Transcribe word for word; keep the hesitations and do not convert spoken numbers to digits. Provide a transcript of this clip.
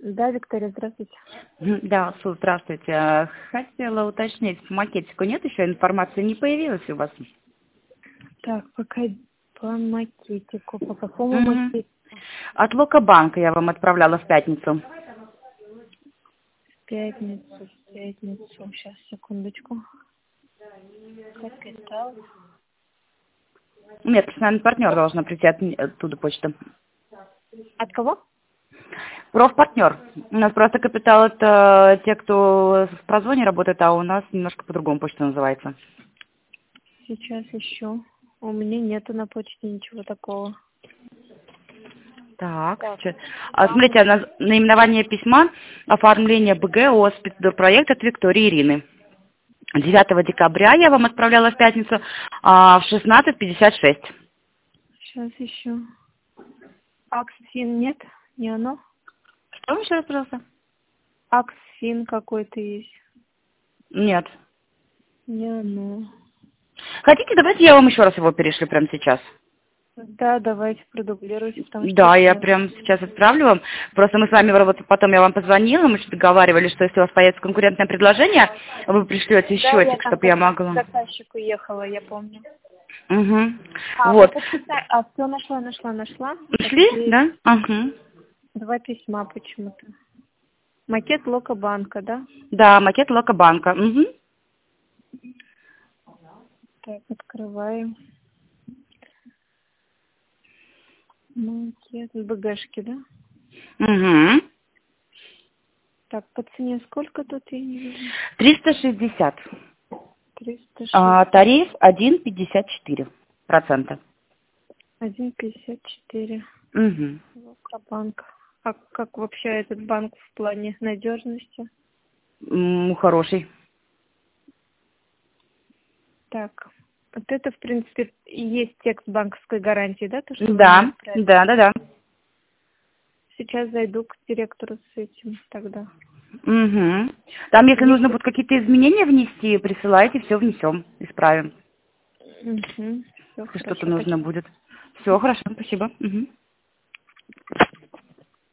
Да, Виктория, здравствуйте. Мгм. Да, Су, здравствуйте. Э, Хотела уточнить, по макетику нет еще информации, не появилась у вас? Так, пока по макетику, по какому Мгм. макетику? От Локобанка я вам отправляла в пятницу. В пятницу, в пятницу. Сейчас, секундочку. Капитал. Нет, профессиональный партнер должна прийти от, оттуда почта. От кого? Профпартнер. У нас просто капитал это те, кто в прозвоне работает, а у нас немножко по-другому почта называется. Сейчас еще. У меня нету на почте ничего такого. Так, Так. чё- а, смотрите, на- наименование письма оформление БГО спецпроект от Виктории Ирины. девятого декабря я вам отправляла в пятницу а, в шестнадцать пятьдесят шесть. Сейчас еще. Аксфин нет? Не оно? Что еще раз, пожалуйста? Аксфин какой-то есть. Нет. Не оно. Хотите, давайте я вам еще раз его перешлю прямо сейчас. Да, давайте продублируйте, потому что Да, я нет. прям сейчас отправлю вам. Просто мы с вами, вот потом я вам позвонила, мы что-то договаривались, что если у вас появится конкурентное предложение, вы пришлете Да, я счетик, там чтобы я как могла. к заказчику ехала, я помню. Угу. А, по Вот. подписа- а все нашла, нашла, нашла. Нашли, Такие да? Ага. два письма почему-то. Макет Локобанка, да? Да, макет Локобанка. Угу. Так, открываем. Макет в БГшке, да? Угу. Так, по цене сколько тут, я не вижу? триста шестьдесят. триста А, шестьдесят тариф один пятьдесят четыре процента. один пятьдесят четыре. Угу. Локобанк. А как вообще этот банк в плане надежности? М, хороший. Так, вот это, в принципе, и есть текст банковской гарантии, да, то, что вы мне Да, отправили? да, да, да. Сейчас зайду к директору с этим тогда. Угу. Там, если нужно Если... будет какие-то изменения внести, присылайте, все внесем, исправим. Угу, все Если что-то хорошо, нужно спасибо. будет. Все, хорошо, спасибо. Угу.